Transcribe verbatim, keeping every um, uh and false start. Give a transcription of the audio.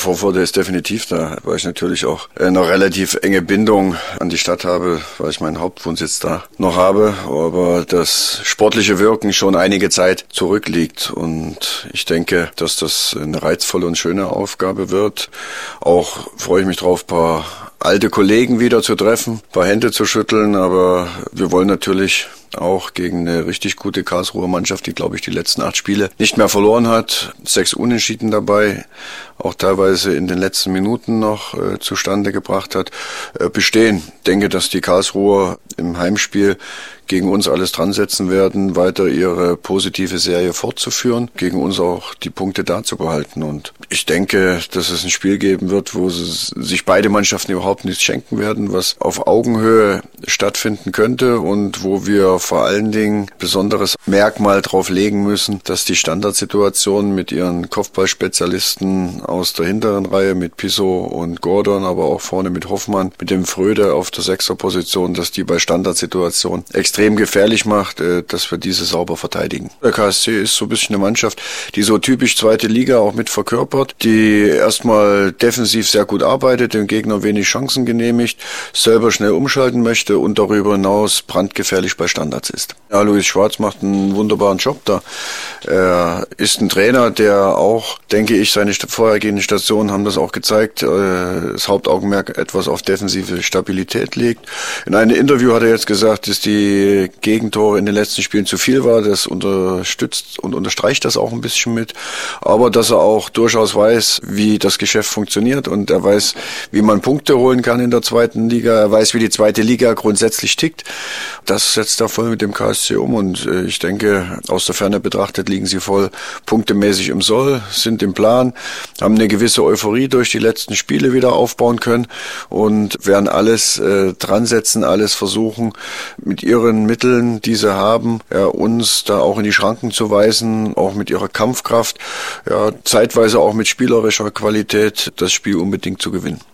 Vorfreude ist definitiv da, weil ich natürlich auch eine relativ enge Bindung an die Stadt habe, weil ich meinen Hauptwohnsitz da noch habe, aber das sportliche Wirken schon einige Zeit zurückliegt und ich denke, dass das eine reizvolle und schöne Aufgabe wird. Auch freue ich mich drauf, ein paar alte Kollegen wieder zu treffen, ein paar Hände zu schütteln, aber wir wollen natürlich auch gegen eine richtig gute Karlsruher Mannschaft, die, glaube ich, die letzten acht Spiele nicht mehr verloren hat. Sechs Unentschieden dabei, auch teilweise in den letzten Minuten noch äh, zustande gebracht hat, äh, bestehen. Ich denke, dass die Karlsruher im Heimspiel gegen uns alles dran setzen werden, weiter ihre positive Serie fortzuführen, gegen uns auch die Punkte da zu behalten. Und ich denke, dass es ein Spiel geben wird, wo sich beide Mannschaften überhaupt nichts schenken werden, was auf Augenhöhe stattfinden könnte und wo wir vor allen Dingen besonderes Merkmal drauf legen müssen, dass die Standardsituation mit ihren Kopfballspezialisten aus der hinteren Reihe mit Pisso und Gordon, aber auch vorne mit Hoffmann, mit dem Fröde auf der Sechserposition, dass die bei Standardsituationen extrem gefährlich macht, dass wir diese sauber verteidigen. Der K S C ist so ein bisschen eine Mannschaft, die so typisch zweite Liga auch mit verkörpert, die erstmal defensiv sehr gut arbeitet, dem Gegner wenig Chancen genehmigt, selber schnell umschalten möchte und darüber hinaus brandgefährlich bei Standards ist. Ja, Luis Schwarz macht einen wunderbaren Job da. Er ist ein Trainer, der auch, denke ich, seine vorhergehenden Stationen haben das auch gezeigt, das Hauptaugenmerk etwas auf defensive Stabilität legt. In einem Interview hat er jetzt gesagt, dass die Gegentore in den letzten Spielen zu viel war. Das unterstützt und unterstreicht das auch ein bisschen mit. Aber dass er auch durchaus weiß, wie das Geschäft funktioniert und er weiß, wie man Punkte holen kann in der zweiten Liga. Er weiß, wie die zweite Liga grundsätzlich tickt. Das setzt er voll mit dem K S C um und ich denke, aus der Ferne betrachtet liegen sie voll punktemäßig im Soll, sind im Plan, haben eine gewisse Euphorie durch die letzten Spiele wieder aufbauen können und werden alles äh, dran setzen, alles versuchen, mit ihren Mitteln, die sie haben, ja, uns da auch in die Schranken zu weisen, auch mit ihrer Kampfkraft, ja, zeitweise auch mit spielerischer Qualität das Spiel unbedingt zu gewinnen.